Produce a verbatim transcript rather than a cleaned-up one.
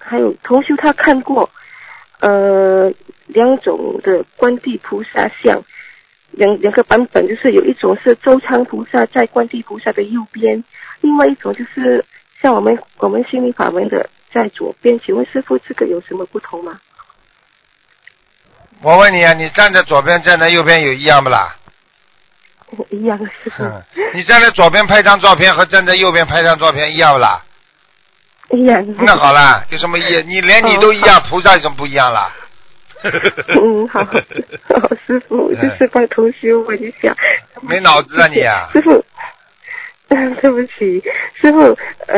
还有同修他看过呃两种的观地菩萨像，两两个版本，就是有一种是周仓菩萨在观地菩萨的右边，另外一种就是像我们我们心灵法门的在左边。请问师父这个有什么不同吗？ 我问你啊，你站在左边站在右边有一样不啦？ 一样的师父。 嗯，你站在左边拍张照片和站在右边拍张照片一样不啦？ 一样。 那好啦，有什么一样？你连你都一样，菩萨有什么不一样啦？ 嗯，好，好，师父，就是帮同修问一下。 没脑子啊你啊！ 师父，对不起，师父，呃。